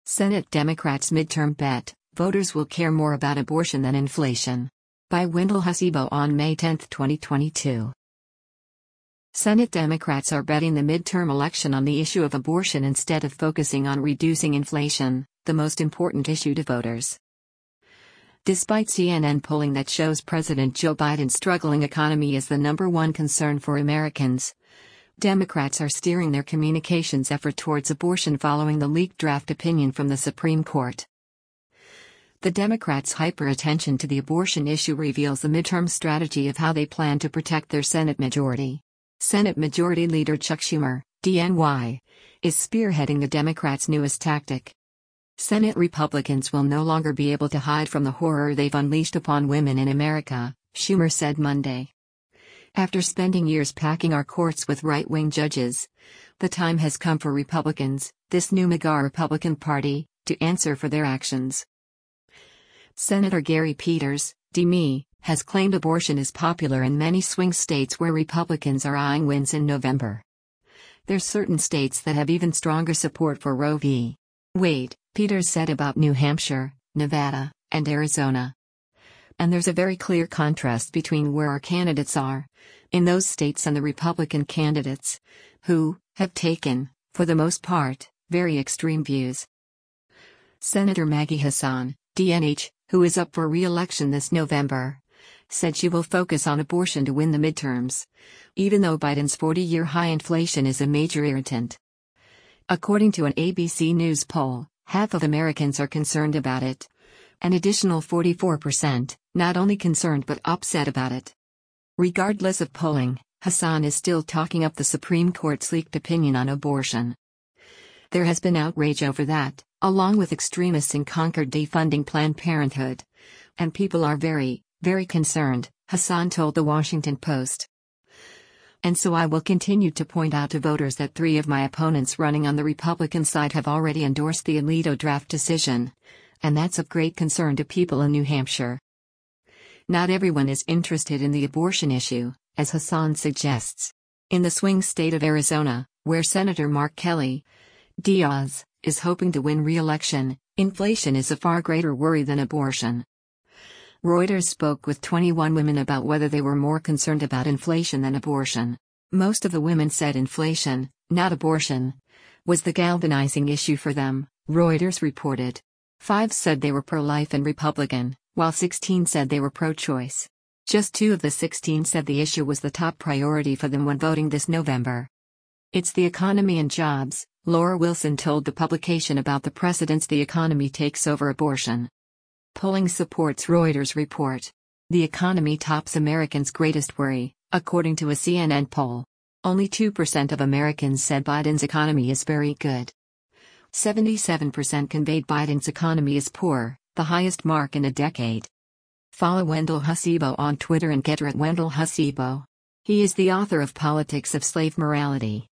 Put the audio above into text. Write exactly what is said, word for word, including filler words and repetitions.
Senate Democrats' midterm bet: voters will care more about abortion than inflation. By Wendell Hasibo on May tenth, twenty twenty-two. Senate Democrats are betting the midterm election on the issue of abortion instead of focusing on reducing inflation, the most important issue to voters. Despite C N N polling that shows President Joe Biden's struggling economy is the number one concern for Americans, Democrats are steering their communications effort towards abortion following the leaked draft opinion from the Supreme Court. The Democrats' hyper-attention to the abortion issue reveals the midterm strategy of how they plan to protect their Senate majority. Senate Majority Leader Chuck Schumer, D N Y, is spearheading the Democrats' newest tactic. Senate Republicans will no longer be able to hide from the horror they've unleashed upon women in America, Schumer said Monday. After spending years packing our courts with right-wing judges, the time has come for Republicans, this new MAGA Republican Party, to answer for their actions. Senator Gary Peters, D M I, has claimed abortion is popular in many swing states where Republicans are eyeing wins in November. There's certain states that have even stronger support for Roe v. Wade, Peters said about New Hampshire, Nevada, and Arizona. And there's a very clear contrast between where our candidates are, in those states, and the Republican candidates, who have taken, for the most part, very extreme views. Senator Maggie Hassan, D N H, who is up for re-election this November, said she will focus on abortion to win the midterms, even though Biden's forty-year high inflation is a major irritant. According to an A B C News poll, half of Americans are concerned about it. An additional forty-four percent, not only concerned but upset about it. Regardless of polling, Hassan is still talking up the Supreme Court's leaked opinion on abortion. There has been outrage over that, along with extremists in Concord defunding Planned Parenthood. And people are very, very concerned, Hassan told the Washington Post. And so I will continue to point out to voters that three of my opponents running on the Republican side have already endorsed the Alito draft decision. And that's of great concern to people in New Hampshire. Not everyone is interested in the abortion issue, as Hassan suggests. In the swing state of Arizona, where Senator Mark Kelly, Diaz, is hoping to win re-election, inflation is a far greater worry than abortion. Reuters spoke with twenty-one women about whether they were more concerned about inflation than abortion. Most of the women said inflation, not abortion, was the galvanizing issue for them, Reuters reported. Five said they were pro-life and Republican, while sixteen said they were pro-choice. Just two of the sixteen said the issue was the top priority for them when voting this November. It's the economy and jobs, Laura Wilson told the publication about the precedence the economy takes over abortion. Polling supports Reuters' report. The economy tops Americans' greatest worry, according to a C N N poll. Only two percent of Americans said Biden's economy is very good. seventy-seven percent conveyed Biden's economy is poor, the highest mark in a decade. Follow Wendell Hasibo on Twitter and Getter at Wendell Hasibo. He is the author of Politics of Slave Morality.